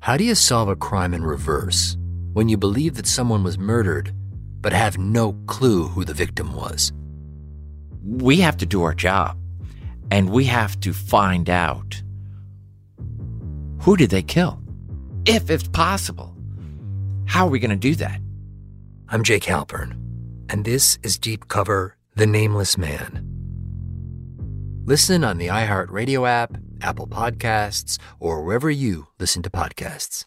How do you solve a crime in reverse when you believe that someone was murdered but have no clue who the victim was? We have to do our job, and we have to find out, who did they kill? If it's possible. How are we going to do that? I'm Jake Halpern, and this is Deep Cover: The Nameless Man. Listen on the iHeartRadio app, Apple Podcasts, or wherever you listen to podcasts.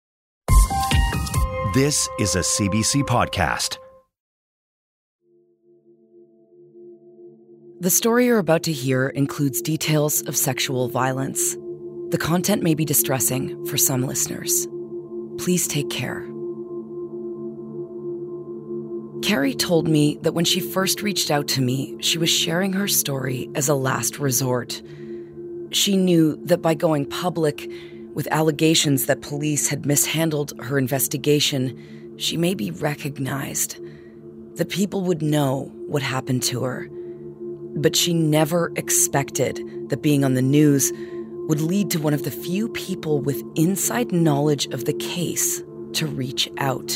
This is a CBC podcast. The story you're about to hear includes details of sexual violence. The content may be distressing for some listeners. Please take care. Carrie told me that when she first reached out to me, she was sharing her story as a last resort. She knew that by going public with allegations that police had mishandled her investigation, she may be recognized, that people would know what happened to her. But she never expected that being on the news would lead to one of the few people with inside knowledge of the case to reach out.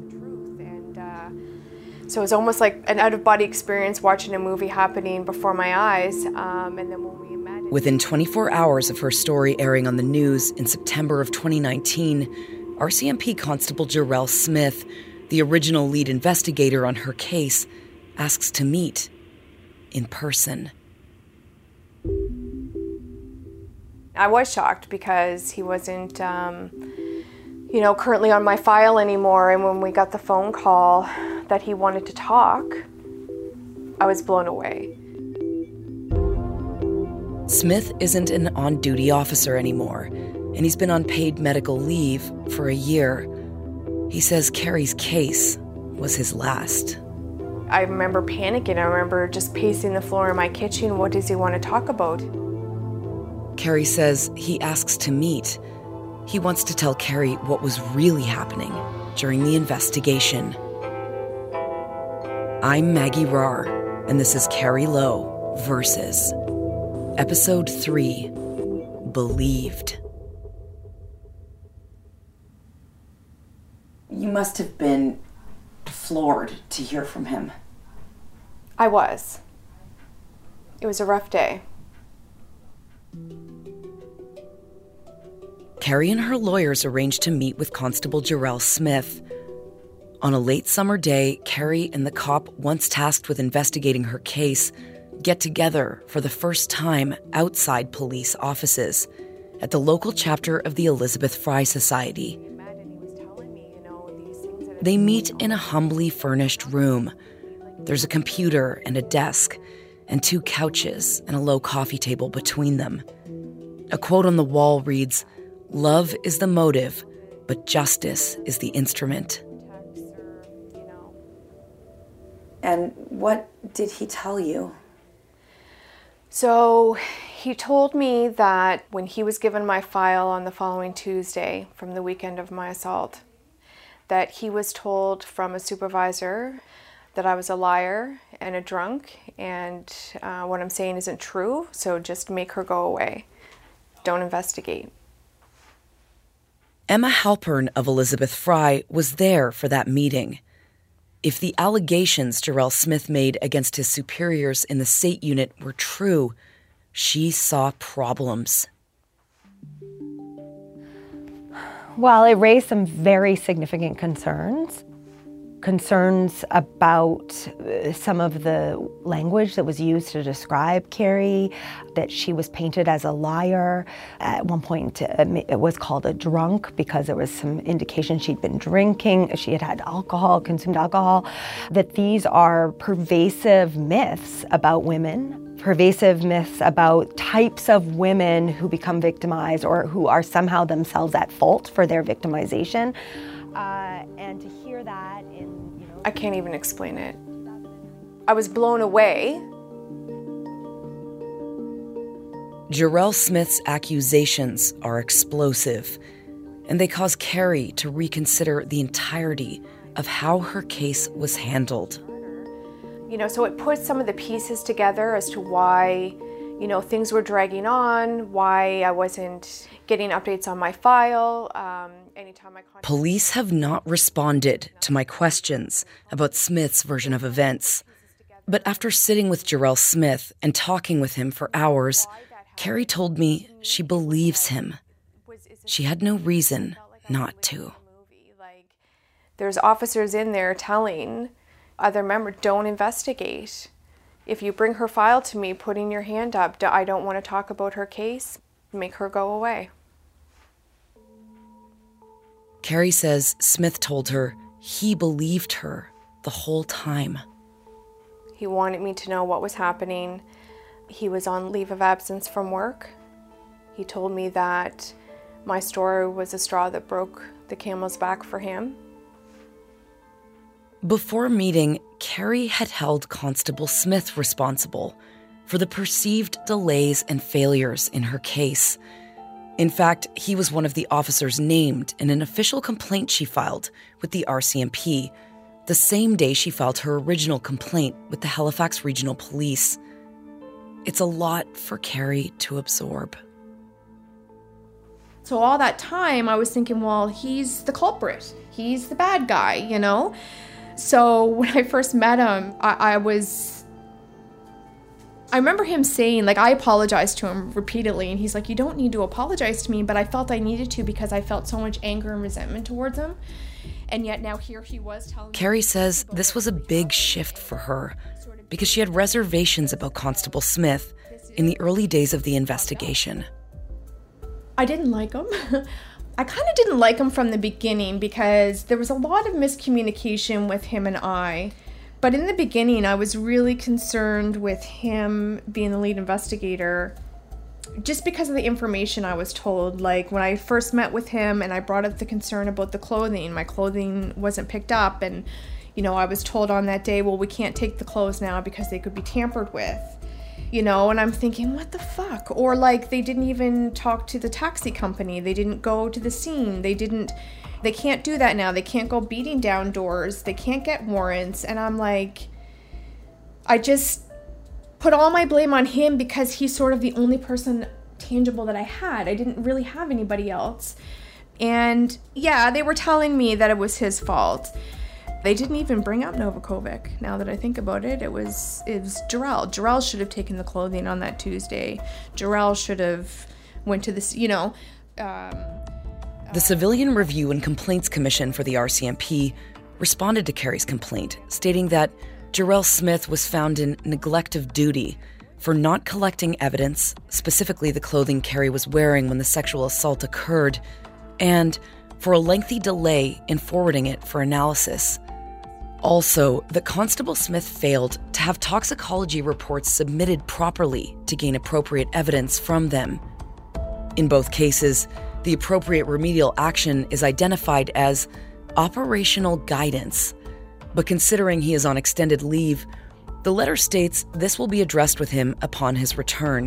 So it was almost like an out-of-body experience watching a movie happening before my eyes. And then when we met... Within 24 hours of her story airing on the news in September of 2019, RCMP Constable Jarrell Smith, the original lead investigator on her case, asks to meet in person. I was shocked because he wasn't, currently on my file anymore. And when we got the phone call that he wanted to talk, I was blown away. Smith isn't an on-duty officer anymore, and he's been on paid medical leave for a year. He says Carrie's case was his last. I remember panicking. I remember just pacing the floor in my kitchen. What does he want to talk about? Carrie says he asks to meet. He wants to tell Carrie what was really happening during the investigation. I'm Maggie Rahr, and this is Carrie Lowe Versus. Episode 3, Believed. You must have been floored to hear from him. I was. It was a rough day. Carrie and her lawyers arranged to meet with Constable Jarrell Smith. On a late summer day, Carrie and the cop once tasked with investigating her case get together for the first time outside police offices at the local chapter of the Elizabeth Fry Society. They meet in a humbly furnished room. There's a computer and a desk, and 2 couches and a low coffee table between them. A quote on the wall reads, "Love is the motive, but justice is the instrument." And what did he tell you? So he told me that when he was given my file on the following Tuesday from the weekend of my assault, that he was told from a supervisor that I was a liar and a drunk, and what I'm saying isn't true, so just make her go away. Don't investigate. Emma Halpern of Elizabeth Fry was there for that meeting. If the allegations Jarrell Smith made against his superiors in the SATE unit were true, she saw problems. Well, it raised some very significant concerns. Concerns about some of the language that was used to describe Carrie, that she was painted as a liar. At one point, it was called a drunk because there was some indication she'd been drinking, she had had alcohol, consumed alcohol. That these are pervasive myths about women, pervasive myths about types of women who become victimized or who are somehow themselves at fault for their victimization. And to hear that I can't even explain it. I was blown away. Jarrell Smith's accusations are explosive, and they cause Carrie to reconsider the entirety of how her case was handled. So it puts some of the pieces together as to why, things were dragging on, why I wasn't getting updates on my file. Anytime I contacted... Police have not responded to my questions about Smith's version of events. But after sitting with Jarrell Smith and talking with him for hours, Carrie told me she believes him. She had no reason not to. There's officers in there telling other members, don't investigate. If you bring her file to me, putting your hand up, I don't want to talk about her case, make her go away. Carrie says Smith told her he believed her the whole time. He wanted me to know what was happening. He was on leave of absence from work. He told me that my story was a straw that broke the camel's back for him. Before meeting, Carrie had held Constable Smith responsible for the perceived delays and failures in her case. In fact, he was one of the officers named in an official complaint she filed with the RCMP, the same day she filed her original complaint with the Halifax Regional Police. It's a lot for Carrie to absorb. So all that time, I was thinking, well, he's the culprit. He's the bad guy, you know? So when I first met him, I remember him saying, like, I apologized to him repeatedly, and he's like, you don't need to apologize to me, but I felt I needed to because I felt so much anger and resentment towards him. And yet now here he was telling me... Carrie says this was a big shift for her because she had reservations about Constable Smith in the early days of the investigation. I didn't like him. I kind of didn't like him from the beginning because there was a lot of miscommunication with him and I. But in the beginning, I was really concerned with him being the lead investigator just because of the information I was told. Like, when I first met with him and I brought up the concern about the clothing, my clothing wasn't picked up, and, you know, I was told on that day, well, we can't take the clothes now because they could be tampered with, you know, and I'm thinking, what the fuck? Or, like, they didn't even talk to the taxi company. They didn't go to the scene. They can't do that now. They can't go beating down doors. They can't get warrants. And I'm like, I just put all my blame on him because he's sort of the only person tangible that I had. I didn't really have anybody else. And yeah, they were telling me that it was his fault. They didn't even bring up Novakovic. Now that I think about it, it was Jarrell. Jarrell should have taken the clothing on that Tuesday. Jarrell should have went to this, you know. The Civilian Review and Complaints Commission for the RCMP responded to Carrie's complaint, stating that Jarrell Smith was found in neglect of duty for not collecting evidence, specifically the clothing Carrie was wearing when the sexual assault occurred, and for a lengthy delay in forwarding it for analysis. Also, that Constable Smith failed to have toxicology reports submitted properly to gain appropriate evidence from them. In both cases, the appropriate remedial action is identified as operational guidance. But considering he is on extended leave, the letter states this will be addressed with him upon his return.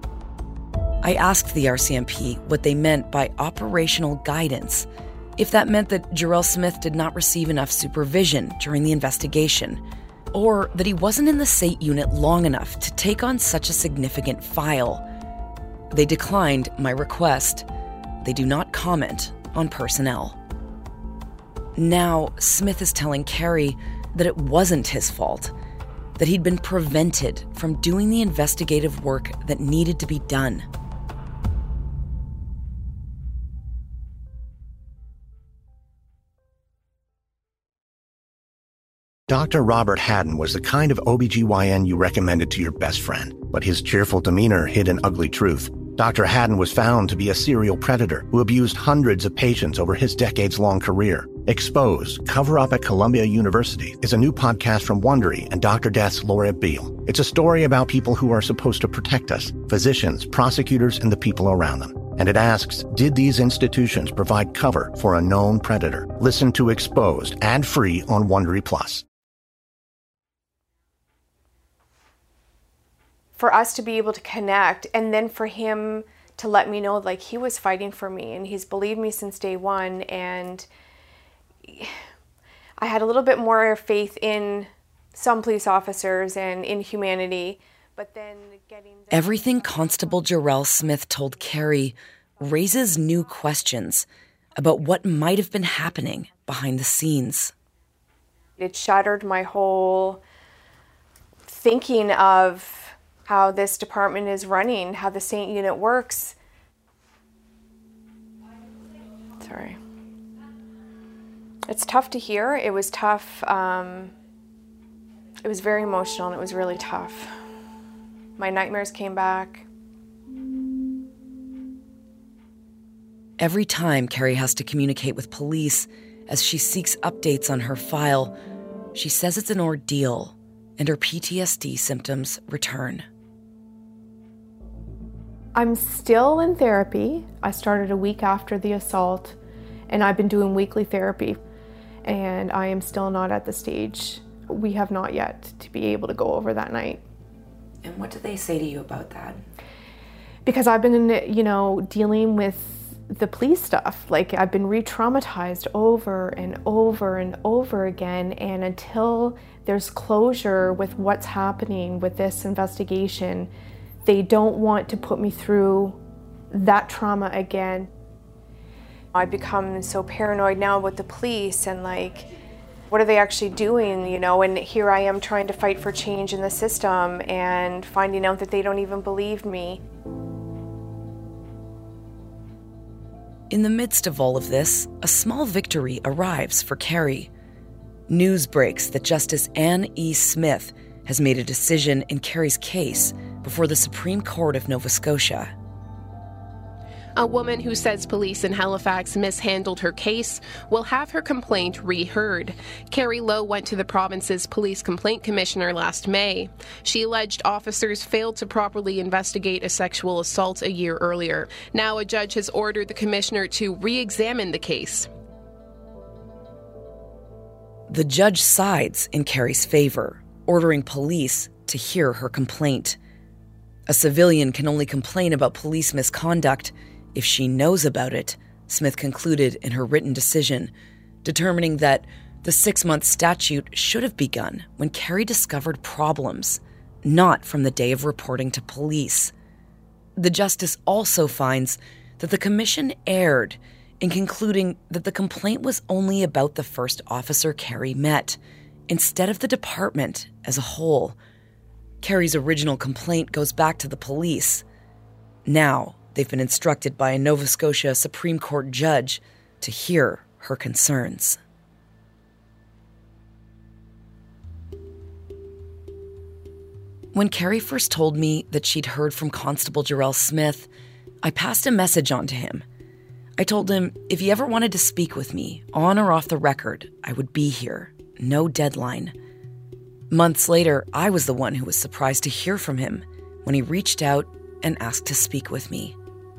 I asked the RCMP what they meant by operational guidance, if that meant that Jarrell Smith did not receive enough supervision during the investigation, or that he wasn't in the SATE unit long enough to take on such a significant file. They declined my request. They do not comment on personnel. Now, Smith is telling Carrie that it wasn't his fault, that he'd been prevented from doing the investigative work that needed to be done. Dr. Robert Haddon was the kind of OBGYN you recommended to your best friend, but his cheerful demeanor hid an ugly truth. Dr. Haddon was found to be a serial predator who abused hundreds of patients over his decades-long career. Exposed, Cover Up at Columbia University is a new podcast from Wondery and Dr. Death's Laura Beale. It's a story about people who are supposed to protect us, physicians, prosecutors, and the people around them. And it asks, did these institutions provide cover for a known predator? Listen to Exposed, ad-free on Wondery Plus. For us to be able to connect, and then for him to let me know, like, he was fighting for me and he's believed me since day one, and I had a little bit more faith in some police officers and in humanity, But then everything Constable Jarrell Smith told Carrie raises new questions about what might have been happening behind the scenes. It shattered my whole thinking of how this department is running, how the Saint unit works. Sorry. It's tough to hear. It was tough. It was very emotional and it was really tough. My nightmares came back. Every time Carrie has to communicate with police as she seeks updates on her file, she says it's an ordeal and her PTSD symptoms return. I'm still in therapy. I started a week after the assault, and I've been doing weekly therapy, and I am still not at the stage. We have not yet to be able to go over that night. And what do they say to you about that? Because I've been, dealing with the police stuff. Like, I've been re-traumatized over and over and over again, and until there's closure with what's happening with this investigation, they don't want to put me through that trauma again. I've become so paranoid now with the police and what are they actually doing, and here I am trying to fight for change in the system and finding out that they don't even believe me. In the midst of all of this, a small victory arrives for Carrie. News breaks that Justice Anne E. Smith has made a decision in Carrie's case before the Supreme Court of Nova Scotia. A woman who says police in Halifax mishandled her case will have her complaint reheard. Carrie Lowe went to the province's police complaint commissioner last May. She alleged officers failed to properly investigate a sexual assault a year earlier. Now a judge has ordered the commissioner to re-examine the case. The judge sides in Carrie's favor, ordering police to hear her complaint. A civilian can only complain about police misconduct if she knows about it, Smith concluded in her written decision, determining that the 6-month statute should have begun when Carrie discovered problems, not from the day of reporting to police. The justice also finds that the commission erred in concluding that the complaint was only about the first officer Carrie met, instead of the department as a whole. Carrie's original complaint goes back to the police. Now, they've been instructed by a Nova Scotia Supreme Court judge to hear her concerns. When Carrie first told me that she'd heard from Constable Jarrell Smith, I passed a message on to him. I told him if he ever wanted to speak with me, on or off the record, I would be here. No deadline. Months later, I was the one who was surprised to hear from him when he reached out and asked to speak with me.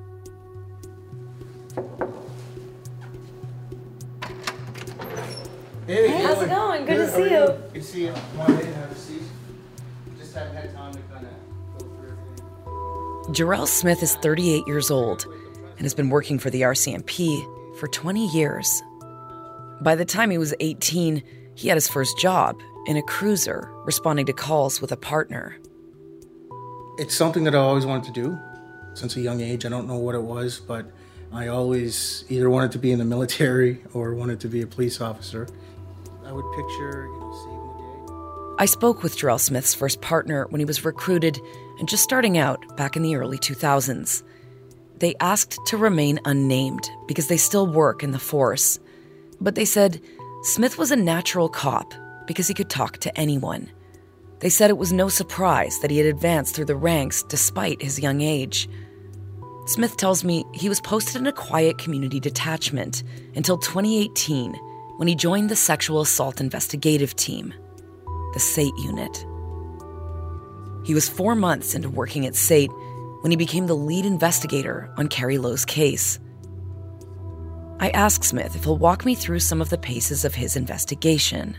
Hey, how's it going? Good to see you. Good to see you. Come on in, have a seat. Just haven't had time to kind of go through everything. Jarrell Smith is 38 years old and has been working for the RCMP for 20 years. By the time he was 18, he had his first job in a cruiser, responding to calls with a partner. It's something that I always wanted to do since a young age. I don't know what it was, but I always either wanted to be in the military or wanted to be a police officer. I would picture, saving the day. I spoke with Jarrell Smith's first partner when he was recruited and just starting out back in the early 2000s. They asked to remain unnamed because they still work in the force. But they said Smith was a natural cop because he could talk to anyone. They said it was no surprise that he had advanced through the ranks despite his young age. Smith tells me he was posted in a quiet community detachment until 2018 when he joined the Sexual Assault Investigative Team, the SAIT unit. He was 4 months into working at SAIT when he became the lead investigator on Carrie Lowe's case. I asked Smith if he'll walk me through some of the paces of his investigation.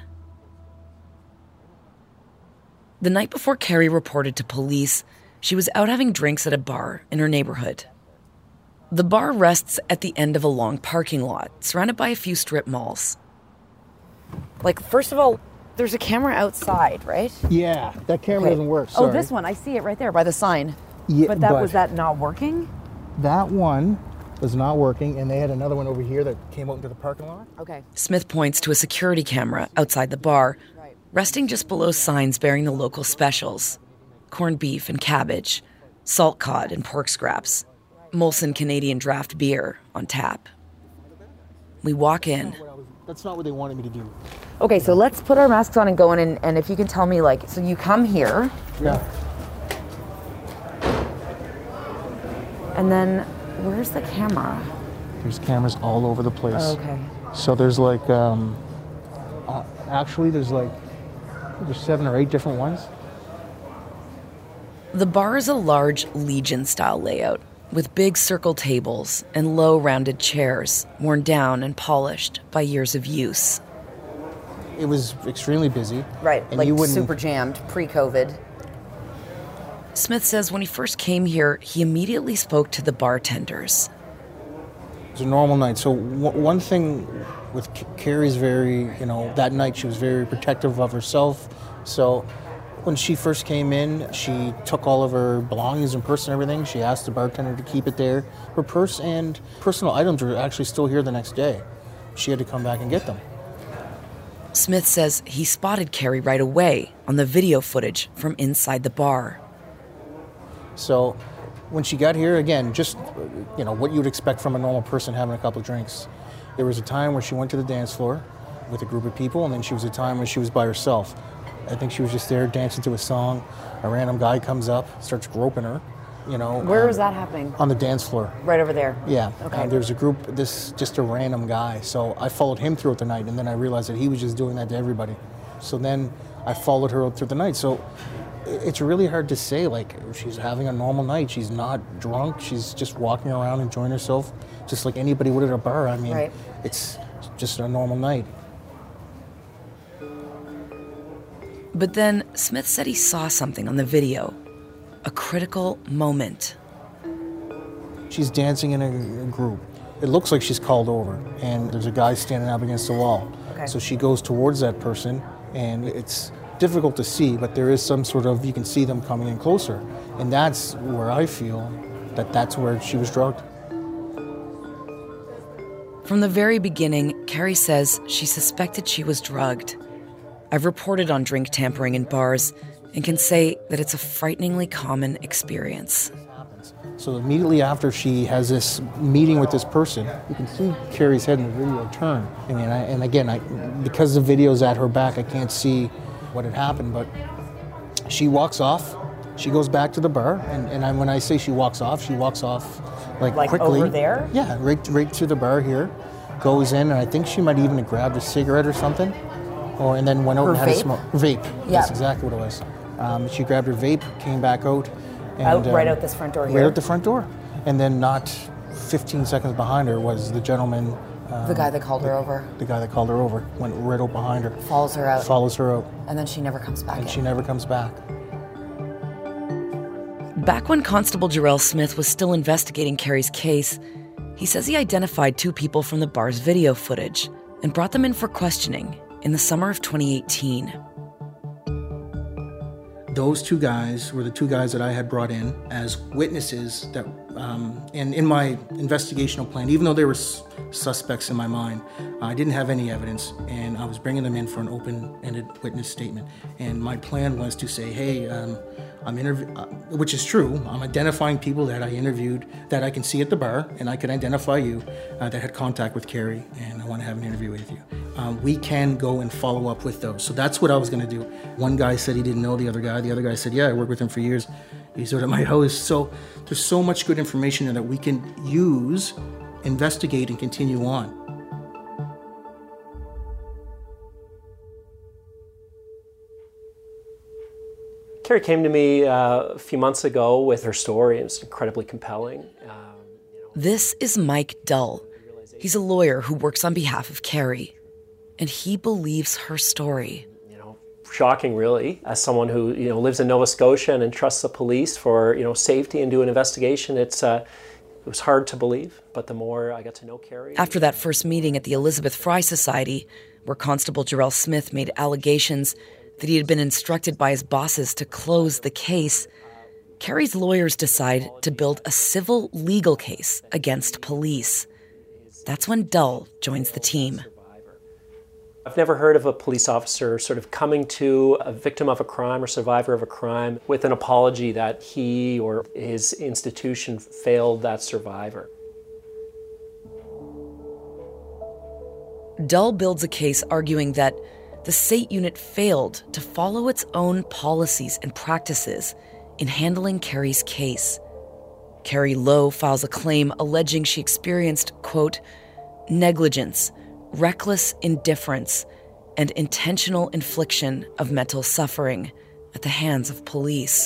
The night before Carrie reported to police, she was out having drinks at a bar in her neighborhood. The bar rests at the end of a long parking lot, surrounded by a few strip malls. First of all, There's a camera outside, right? Yeah, that camera doesn't work. Sorry. Oh, this one. I see it right there by the sign. Yeah, but was that not working? That one was not working, and they had another one over here that came out into the parking lot. Okay. Smith points to a security camera outside the bar, resting just below signs bearing the local specials: corned beef and cabbage, salt cod and pork scraps, Molson Canadian draft beer on tap. We walk in. That's not what they wanted me to do. Okay, so let's put our masks on and go in, and if you can tell me, so you come here. Yeah. And then, where's the camera? There's cameras all over the place. Oh, okay. So there's actually there's 7 or 8 different ones. The bar is a large Legion-style layout with big circle tables and low rounded chairs, worn down and polished by years of use. It was extremely busy. Right, and super jammed, pre-COVID. Smith says when he first came here, he immediately spoke to the bartenders. It was a normal night. So one thing with Carrie's that night she was very protective of herself. So when she first came in, she took all of her belongings and purse and everything. She asked the bartender to keep it there. Her purse and personal items were actually still here the next day. She had to come back and get them. Smith says he spotted Carrie right away on the video footage from inside the bar. So when she got here, again, just, what you would expect from a normal person having a couple of drinks. There was a time where she went to the dance floor with a group of people, and then she was a time when she was by herself. I think she was just there dancing to a song. A random guy comes up, starts groping her, Where was that happening? On the dance floor. Right over there? Yeah. Okay. And there's a group, just a random guy. So I followed him throughout the night, and then I realized that he was just doing that to everybody. So then I followed her through the night. So it's really hard to say, she's having a normal night. She's not drunk. She's just walking around enjoying herself, just like anybody would at a bar. I mean, It's just a normal night. But then Smith said he saw something on the video, a critical moment. She's dancing in a group. It looks like she's called over, and there's a guy standing up against the wall. Okay. So she goes towards that person, and it's difficult to see, but there is some sort of, you can see them coming in closer. And that's where I feel that's where she was drugged. From the very beginning, Carrie says she suspected she was drugged. I've reported on drink tampering in bars and can say that it's a frighteningly common experience. So immediately after she has this meeting with this person, you can see Carrie's head in the video turn. Because the video's at her back, I can't see what had happened, but she walks off. She goes back to the bar, and when I say she walks off quickly. Over there? Yeah, right to the bar here. Goes in, and I think she might even have grabbed a cigarette or something, and then went out and had a smoke. Vape. Yeah. That's exactly what it was. She grabbed her vape, came back out. And, right out this front door here? Right out the front door. And then not 15 seconds behind her was the gentleman. The guy that called her over? The guy that called her over went right out behind her. Follows her out? Follows her out. And then she never comes back. And she never comes back. Back when Constable Jarrell Smith was still investigating Carrie's case, he says he identified 2 people from the bar's video footage and brought them in for questioning in the summer of 2018. Those 2 guys were the 2 guys that I had brought in as witnesses that, and in my investigational plan, even though they were suspects in my mind, I didn't have any evidence, and I was bringing them in for an open-ended witness statement. And my plan was to say, hey, which is true, I'm identifying people that I interviewed that I can see at the bar, and I can identify you that had contact with Carrie, and I want to have an interview with you. We can go and follow up with those. So that's what I was going to do. One guy said he didn't know the other guy. The other guy said, yeah, I worked with him for years. He's out at my house. So there's so much good information there that we can use, investigate, and continue on. Carrie came to me a few months ago with her story. It was incredibly compelling. This is Mike Dull. He's a lawyer who works on behalf of Carrie, and he believes her story. Shocking, really, as someone who lives in Nova Scotia and entrusts the police for safety and do an investigation. It was hard to believe, but the more I got to know Carrie. After that first meeting at the Elizabeth Fry Society, where Constable Jarrell Smith made allegations that he had been instructed by his bosses to close the case, Carrie's lawyers decide to build a civil legal case against police. That's when Dull joins the team. I've never heard of a police officer sort of coming to a victim of a crime or survivor of a crime with an apology that he or his institution failed that survivor. Dull builds a case arguing that the SAIT unit failed to follow its own policies and practices in handling Carrie's case. Carrie Lowe files a claim alleging she experienced, quote, negligence, reckless indifference, and intentional infliction of mental suffering at the hands of police.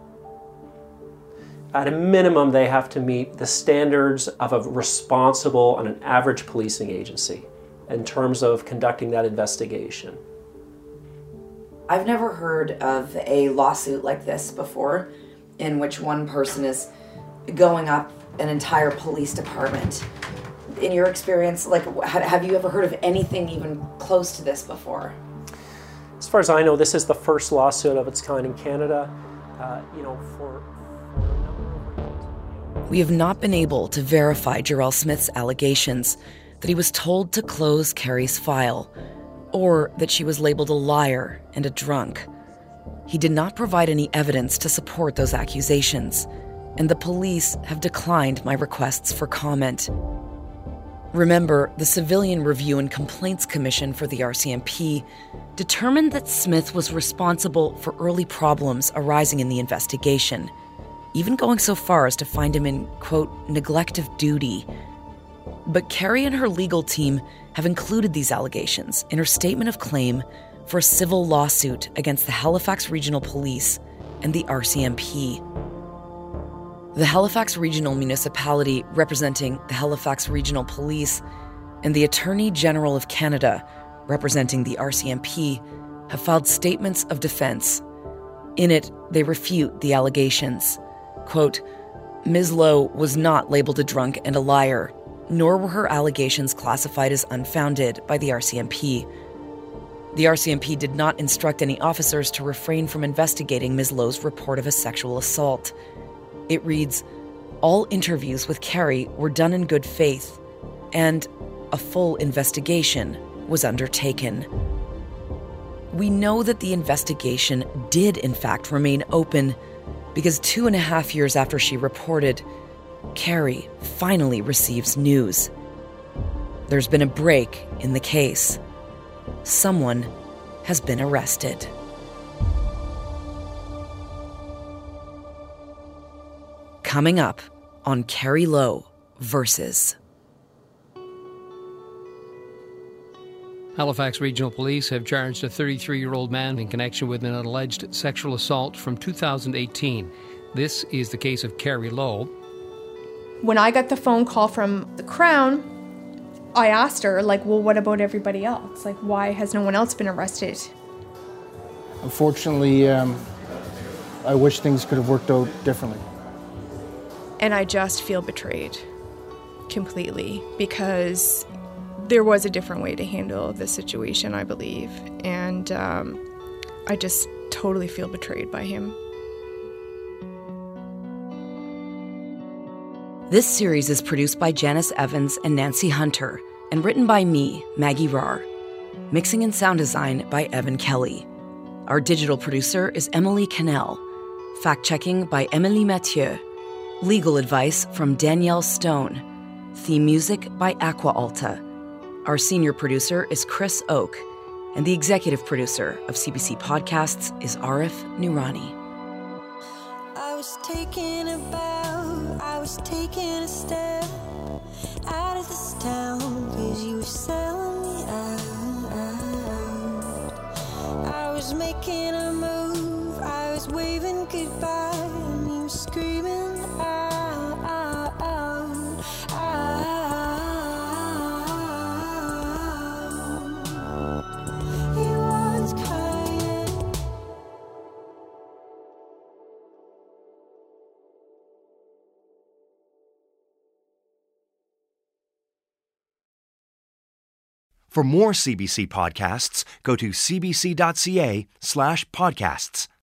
At a minimum, they have to meet the standards of a responsible and an average policing agency in terms of conducting that investigation. I've never heard of a lawsuit like this before, in which one person is going up an entire police department. In your experience, have you ever heard of anything even close to this before? As far as I know, this is the first lawsuit of its kind in Canada. We have not been able to verify Jarrell Smith's allegations that he was told to close Carrie's file, or that she was labeled a liar and a drunk. He did not provide any evidence to support those accusations, and the police have declined my requests for comment. Remember, the Civilian Review and Complaints Commission for the RCMP determined that Smith was responsible for early problems arising in the investigation, even going so far as to find him in, quote, neglect of duty. But Carrie and her legal team have included these allegations in her statement of claim for a civil lawsuit against the Halifax Regional Police and the RCMP. The Halifax Regional Municipality, representing the Halifax Regional Police, and the Attorney General of Canada, representing the RCMP, have filed statements of defense. In it, they refute the allegations. Quote, Ms. Lowe was not labeled a drunk and a liar, nor were her allegations classified as unfounded by the RCMP. The RCMP did not instruct any officers to refrain from investigating Ms. Lowe's report of a sexual assault. It reads, all interviews with Carrie were done in good faith, and a full investigation was undertaken. We know that the investigation did in fact remain open because 2.5 years after she reported, Carrie finally receives news. There's been a break in the case. Someone has been arrested. Coming up on Carrie Lowe versus. Halifax Regional Police have charged a 33-year-old man in connection with an alleged sexual assault from 2018. This is the case of Carrie Lowe. When I got the phone call from the Crown, I asked her, well, what about everybody else? Why has no one else been arrested? Unfortunately, I wish things could have worked out differently. And I just feel betrayed completely because there was a different way to handle the situation, I believe. And I just totally feel betrayed by him. This series is produced by Janice Evans and Nancy Hunter and written by me, Maggie Rahr. Mixing and sound design by Evan Kelly. Our digital producer is Emily Cannell. Fact-checking by Emily Mathieu. Legal advice from Danielle Stone. Theme music by Aqua Alta. Our senior producer is Chris Oak. And the executive producer of CBC Podcasts is Arif Noorani. I was taking a bow, I was taking a step out of this town, 'cause you were selling me out. I was making a move, I was waving goodbye, and you were screaming For more CBC podcasts, go to cbc.ca/podcasts.